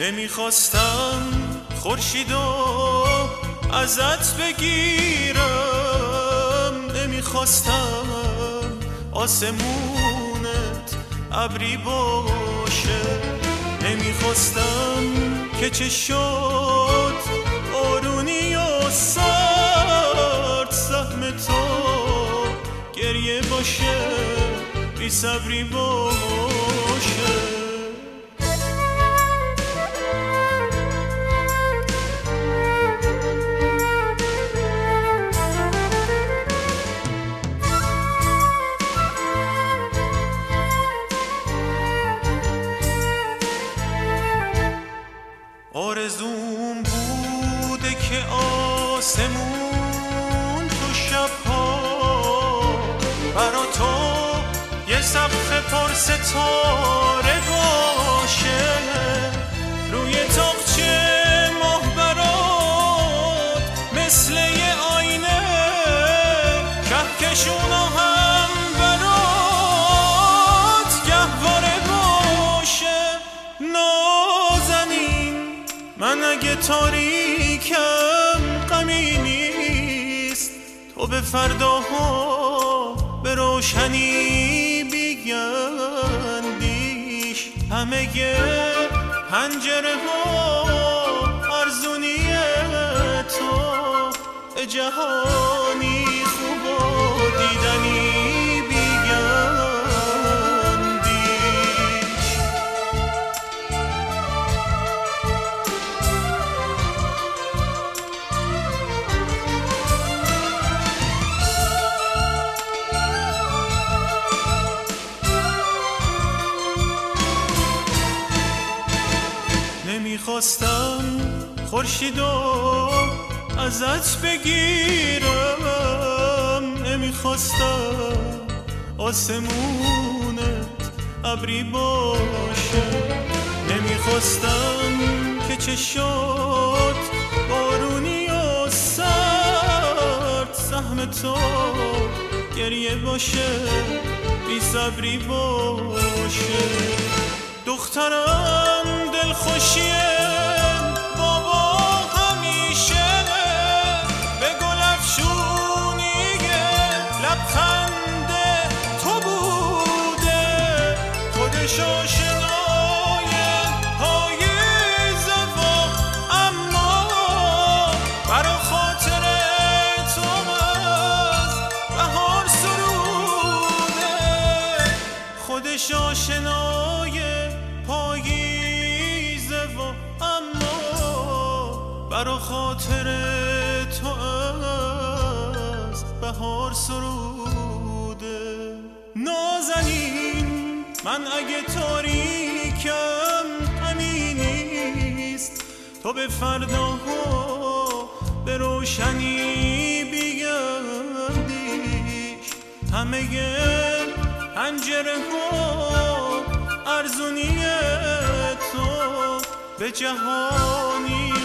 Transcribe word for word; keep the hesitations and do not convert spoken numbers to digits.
نمیخواستم خورشیدو ازت بگیرم، نمیخواستم آسمونت ابری باشه، نمیخواستم که چه شد بارونی و سرد سهم تو گریه باشه، بی صبری باشه. آرزوم بوده که آسمون تو شبها برا تو یه سقف پر ستاره باشه، روی تاقچه ماه برات مثل یه آینه، کهکشونا هم برات گهواره باشه. نازنین من اگه تاریکم غمی نیست، تو به فرداها به روشنی بیندیش، همه پنجره ها ارزونیه تو به جهانی خوب و دیدنی نمیخواستم خورشیدو ازت بگیرم، نمیخواستم آسمونت ابری باشه، نمیخواستم که چه شد بارونی و سرد سهم تو گریه باشه، بی صبری باشه. دخترم دلخوشیه بابا همیشه به گل افشونیه، لبخند تو بوده خودش آشنای پاییزه و اما برا خاطر تو از بهار سروده، خودش آشنای پاییزه و اما برا خاطر تو از بهار سروده. نازنین من اگه تاریکم غمی نیست، تو به فرداها به روشنی بیندیش، همه پنجره ها ارزونیه تو به جهانی